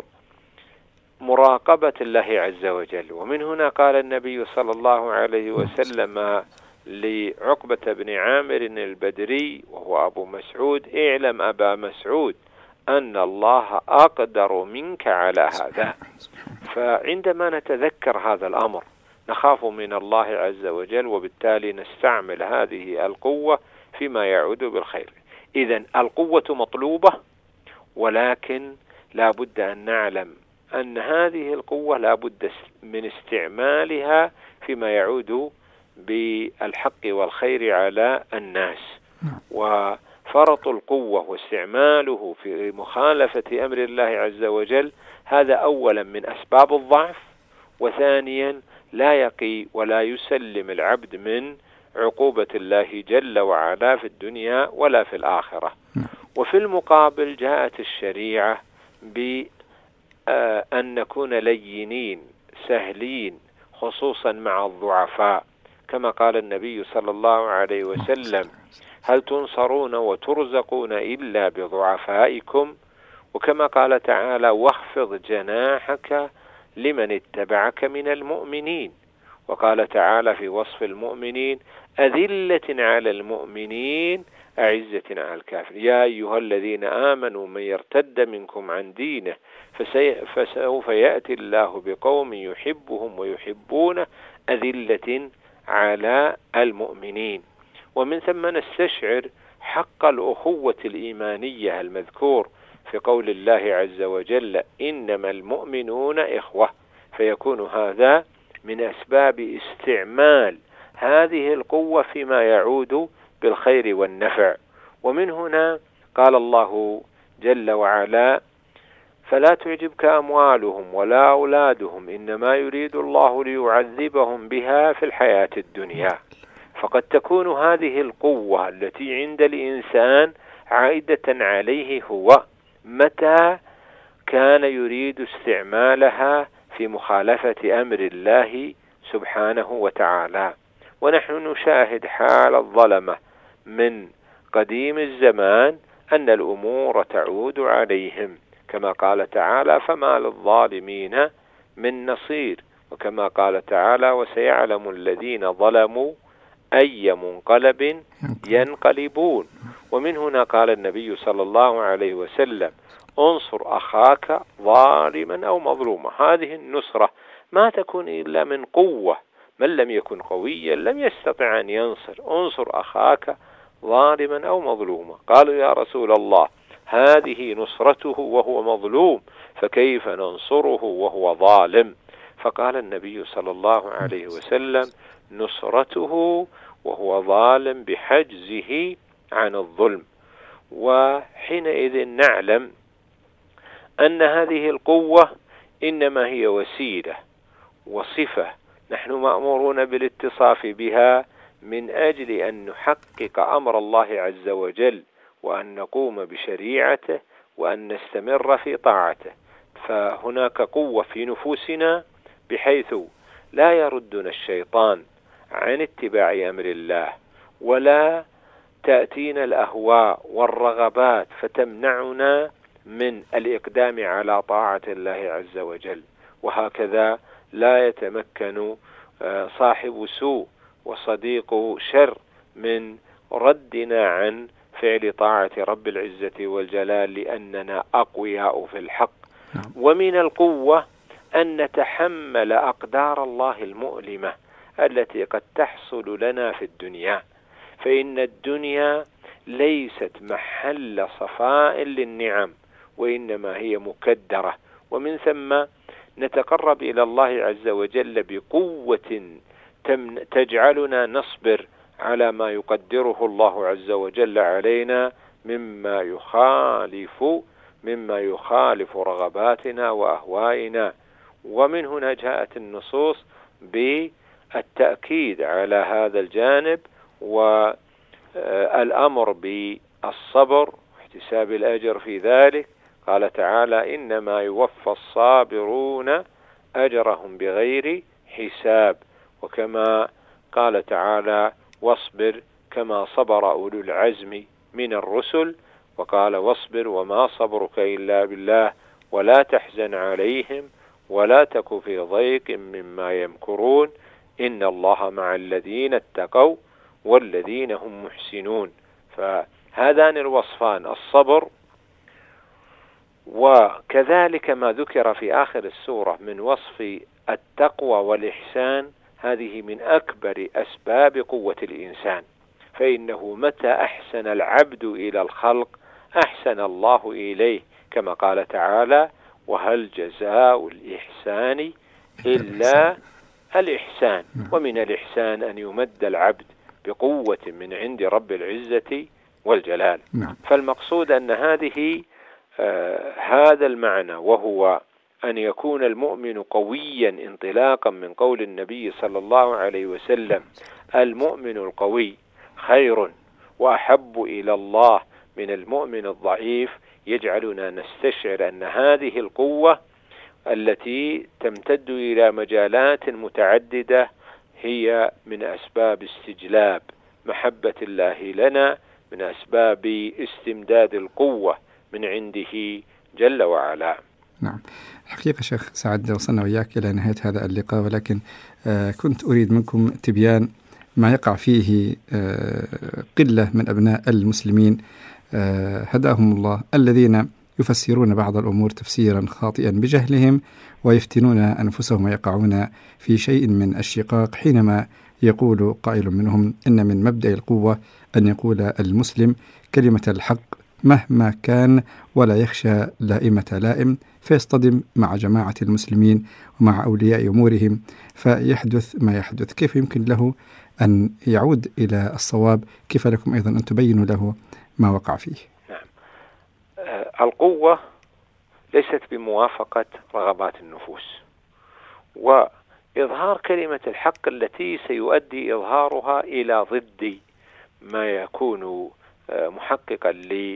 مراقبة الله عز وجل. ومن هنا قال النبي صلى الله عليه وسلم لعقبة بن عامر البدري وهو أبو مسعود اعلم أبا مسعود أن الله أقدر منك على هذا. فعندما نتذكر هذا الأمر نخاف من الله عز وجل، وبالتالي نستعمل هذه القوة فيما يعود بالخير. إذن القوة مطلوبة، ولكن لا بد أن نعلم أن هذه القوة لا بد من استعمالها فيما يعود بالحق والخير على الناس. وفرط القوة واستعماله في مخالفة أمر الله عز وجل هذا أولا من أسباب الضعف، وثانيا لا يقي ولا يسلم العبد من عقوبة الله جل وعلا في الدنيا ولا في الآخرة. وفي المقابل جاءت الشريعة بأن نكون لينين سهلين خصوصا مع الضعفاء، كما قال النبي صلى الله عليه وسلم هل تنصرون وترزقون إلا بضعفائكم، وكما قال تعالى واخفض جناحك لمن اتبعك من المؤمنين، وقال تعالى في وصف المؤمنين أذلة على المؤمنين أعزة على الكافرين يا أيها الذين آمنوا من يرتد منكم عن دينه فسوف يأتي الله بقوم يحبهم ويحبونه أذلة على المؤمنين. ومن ثم نستشعر حق الأخوة الإيمانية المذكور في قول الله عز وجل إنما المؤمنون إخوة، فيكون هذا من أسباب استعمال هذه القوة فيما يعود بالخير والنفع. ومن هنا قال الله جل وعلا فلا تعجبك أموالهم ولا أولادهم إنما يريد الله ليعذبهم بها في الحياة الدنيا. فقد تكون هذه القوة التي عند الإنسان عائدة عليه هو متى كان يريد استعمالها في مخالفة أمر الله سبحانه وتعالى. ونحن نشاهد حال الظلمة من قديم الزمان أن الأمور تعود عليهم، كما قال تعالى فما للظالمين من نصير، وكما قال تعالى وسيعلم الذين ظلموا أي منقلب ينقلبون. ومن هنا قال النبي صلى الله عليه وسلم انصر أخاك ظالما أو مظلوما. هذه النصرة ما تكون إلا من قوة، من لم يكن قويا لم يستطع أن ينصر. انصر أخاك ظالما أو مظلوما. قالوا يا رسول الله هذه نصرته وهو مظلوم فكيف ننصره وهو ظالم؟ فقال النبي صلى الله عليه وسلم نصرته وهو ظالم بحجزه عن الظلم. وحينئذ نعلم أن هذه القوة إنما هي وسيلة وصفة نحن مأمورون بالاتصاف بها من أجل أن نحقق أمر الله عز وجل وأن نقوم بشريعته وأن نستمر في طاعته. فهناك قوة في نفوسنا بحيث لا يردنا الشيطان عن اتباع أمر الله، ولا تأتينا الأهواء والرغبات فتمنعنا من الإقدام على طاعة الله عز وجل. وهكذا لا يتمكن صاحب سوء وصديق شر من ردنا عن فعل طاعة رب العزة والجلال لأننا أقوياء في الحق. ومن القوة أن نتحمل أقدار الله المؤلمة التي قد تحصل لنا في الدنيا، فإن الدنيا ليست محل صفاء للنعم، وإنما هي مكدرة، ومن ثم نتقرب إلى الله عز وجل بقوة تجعلنا نصبر على ما يقدره الله عز وجل علينا مما يخالف مما يخالف رغباتنا وأهوائنا. ومن هنا جاءت النصوص بالتأكيد على هذا الجانب والأمر بالصبر واحتساب الأجر في ذلك. قال تعالى: إنما يوفى الصابرون أجرهم بغير حساب. وكما قال تعالى: واصبر كما صبر أولو العزم من الرسل. وقال: واصبر وما صبرك إلا بالله ولا تحزن عليهم ولا تك في ضيق مما يمكرون إن الله مع الذين اتقوا والذين هم محسنون. فهذان الوصفان الصبر وكذلك ما ذكر في آخر السورة من وصف التقوى والإحسان، هذه من أكبر أسباب قوة الإنسان، فإنه متى أحسن العبد إلى الخلق أحسن الله إليه، كما قال تعالى: وهل جزاء الإحسان إلا الإحسان. ومن الإحسان أن يمد العبد بقوة من عند رب العزة والجلال. فالمقصود أن هذه آه هذا المعنى، وهو أن يكون المؤمن قويا انطلاقا من قول النبي صلى الله عليه وسلم: المؤمن القوي خير وأحب إلى الله من المؤمن الضعيف، يجعلنا نستشعر أن هذه القوة التي تمتد إلى مجالات متعددة هي من أسباب استجلاب محبة الله لنا، من أسباب استمداد القوة من عنده جل وعلا. نعم، الحقيقة شيخ سعد وصلنا وياك إلى نهاية هذا اللقاء، ولكن آه كنت أريد منكم تبيان ما يقع فيه آه قلة من أبناء المسلمين آه هداهم الله، الذين يفسرون بعض الأمور تفسيرا خاطئا بجهلهم ويفتنون أنفسهم ويقعون في شيء من الشقاق، حينما يقول قائل منهم إن من مبدأ القوة أن يقول المسلم كلمة الحق مهما كان ولا يخشى لائمة لائم، فيصطدم مع جماعة المسلمين ومع أولياء أمورهم فيحدث ما يحدث. كيف يمكن له أن يعود إلى الصواب؟ كيف لكم أيضا أن تبينوا له ما وقع فيه؟ نعم. آه القوة ليست بموافقة رغبات النفوس، وإظهار كلمة الحق التي سيؤدي إظهارها إلى ضد ما يكون آه محققا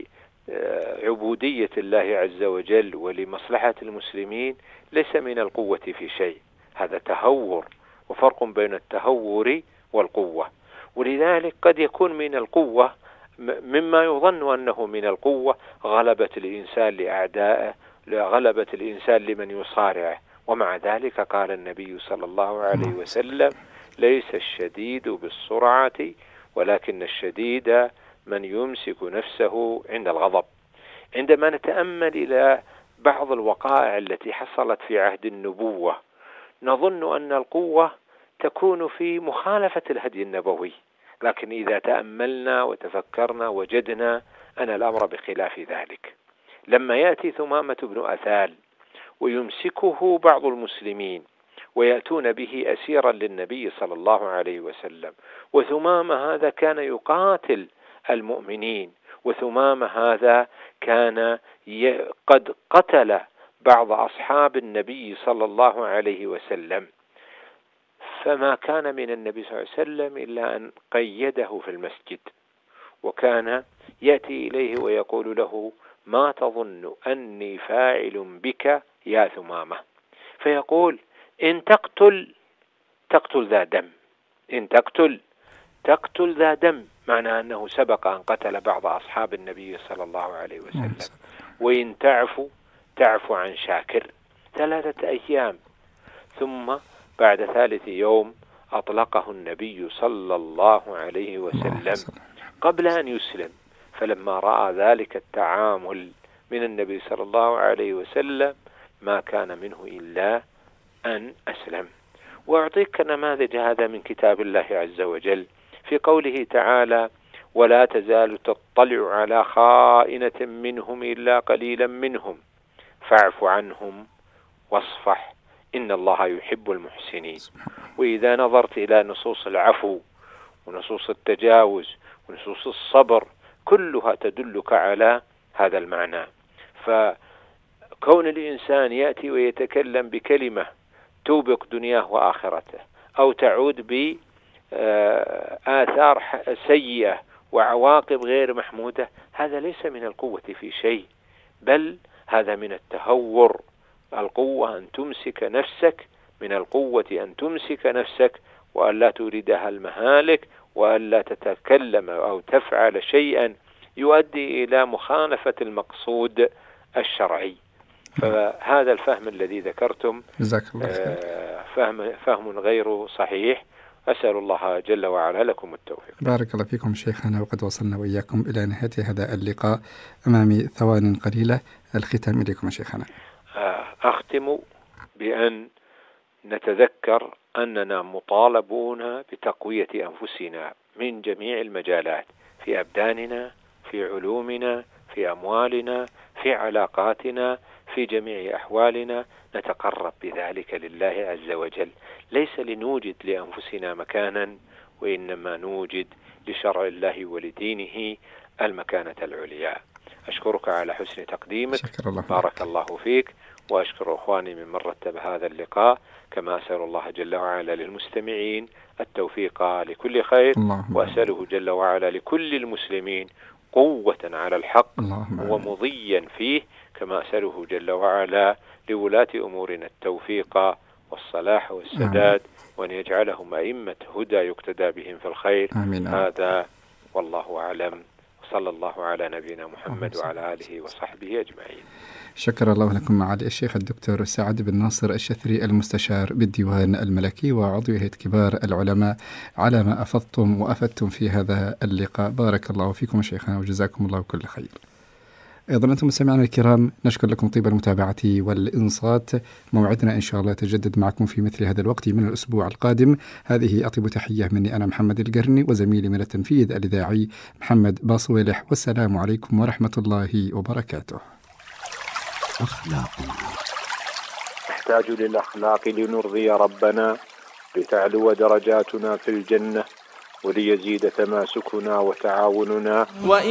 لعبودية الله عز وجل ولمصلحة المسلمين ليس من القوة في شيء. هذا تهور، وفرق بين التهور والقوة. ولذلك قد يكون من القوة مما يظن أنه من القوة غلبة الإنسان لأعدائه، غلبة الإنسان لمن يصارعه، ومع ذلك قال النبي صلى الله عليه وسلم: ليس الشديد بالسرعة ولكن الشديد من يمسك نفسه عند الغضب. عندما نتأمل إلى بعض الوقائع التي حصلت في عهد النبوة نظن أن القوة تكون في مخالفة الهدي النبوي، لكن إذا تأملنا وتفكرنا وجدنا أن الأمر بخلاف ذلك. لما يأتي ثمامة بن أثال ويمسكه بعض المسلمين ويأتون به أسيرا للنبي صلى الله عليه وسلم، وثمامة هذا كان يقاتل المؤمنين، وثمامة هذا كان قد قتل بعض أصحاب النبي صلى الله عليه وسلم، فما كان من النبي صلى الله عليه وسلم إلا أن قيده في المسجد، وكان يأتي إليه ويقول له: ما تظن أني فاعل بك يا ثمامة؟ فيقول: إن تقتل تقتل ذا دم، إن تقتل تقتل ذا دم، معنى أنه سبق أن قتل بعض أصحاب النبي صلى الله عليه وسلم، وإن تعفو تعفو عن شاكر. ثلاثة أيام، ثم بعد ثالث يوم أطلقه النبي صلى الله عليه وسلم قبل أن يسلم، فلما رأى ذلك التعامل من النبي صلى الله عليه وسلم ما كان منه إلا أن أسلم. وأعطيك نماذج هذا من كتاب الله عز وجل في قوله تعالى: ولا تزال تطلع على خائنة منهم إلا قليلا منهم فاعف عنهم واصفح إن الله يحب المحسنين. وإذا نظرت إلى نصوص العفو ونصوص التجاوز ونصوص الصبر كلها تدلك على هذا المعنى. فكون الإنسان يأتي ويتكلم بكلمة توبق دنياه وآخرته أو تعود بآثار سيئة وعواقب غير محمودة، هذا ليس من القوة في شيء، بل هذا من التهور. القوة أن تمسك نفسك، من القوة أن تمسك نفسك وأن لا تريدها المهالك، وأن لا تتكلم أو تفعل شيئا يؤدي إلى مخالفة المقصود الشرعي. فهذا الفهم الذي ذكرتم فهم فهم غير صحيح. أسأل الله جل وعلا لكم التوفيق. بارك الله فيكم شيخنا، وقد وصلنا وإياكم إلى نهاية هذا اللقاء. أمامي ثوان قليلة، الختام إليكم شيخنا. أختم بأن نتذكر أننا مطالبون بتقوية أنفسنا من جميع المجالات، في أبداننا، في علومنا، في أموالنا، في علاقاتنا، في جميع أحوالنا. نتقرب بذلك لله عز وجل، ليس لنوجد لأنفسنا مكانا، وإنما نوجد لشرع الله ولدينه المكانة العليا. أشكرك على حسن تقديمك، الله بارك الله فيك، وأشكر أخواني من مرتب هذا اللقاء، كما أسأل الله جل وعلا للمستمعين التوفيق لكل خير، وأسأله جل وعلا لكل المسلمين قوة على الحق ومضيا فيه، كما أسأله جل وعلا لولاة أمورنا التوفيق والصلاح والسداد، وأن يجعلهم أئمة هدى يقتدى بهم في الخير. آمين. هذا والله أعلم، صلى الله على نبينا محمد وعلى آله وصحبه أجمعين. شكر الله لكم معالي الشيخ الدكتور سعد بن ناصر الشثري، المستشار بالديوان الملكي وعضو هيئة كبار العلماء، على ما أفضتم وأفدتم في هذا اللقاء. بارك الله فيكم شيخنا وجزاكم الله كل خير. أيضا أنتم مستمعينا الكرام، نشكر لكم طيب المتابعة والإنصات. موعدنا إن شاء الله يتجدد معكم في مثل هذا الوقت من الأسبوع القادم. هذه أطيب تحية مني أنا محمد القرني، وزميلي من التنفيذ الإذاعي محمد باصويلح، والسلام عليكم ورحمة الله وبركاته. أخلاقنا نحتاج للأخلاق لنرضي ربنا، لتعلو درجاتنا في الجنة، وليزيد تماسكنا وتعاوننا.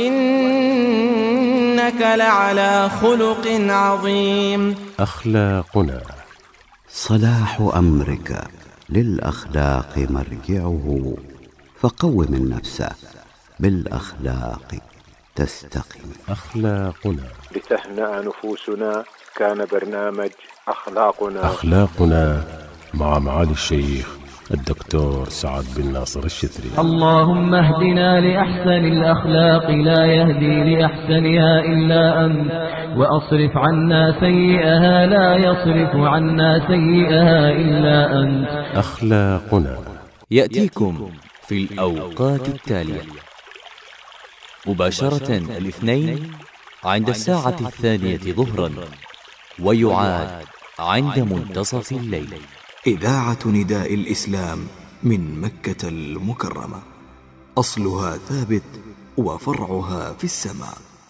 وإنك لعلى خلق عظيم. أخلاقنا صلاح أمرك للأخلاق مرجعه، فقوم النفس بالأخلاق تستقيم. أخلاقنا لتهنأ نفوسنا، كان برنامج أخلاقنا. أخلاقنا مع معالي الشيخ الدكتور سعد بن ناصر الشثري. اللهم اهدنا لأحسن الأخلاق، لا يهدي لأحسنها إلا أنت، وأصرف عنا سيئها، لا يصرف عنا سيئها إلا أنت. أخلاقنا يأتيكم في الأوقات التالية: مباشرة الاثنين عند الساعة الثانية ظهرا، ويعاد عند منتصف الليل. إذاعة نداء الإسلام من مكة المكرمة، أصلها ثابت وفرعها في السماء.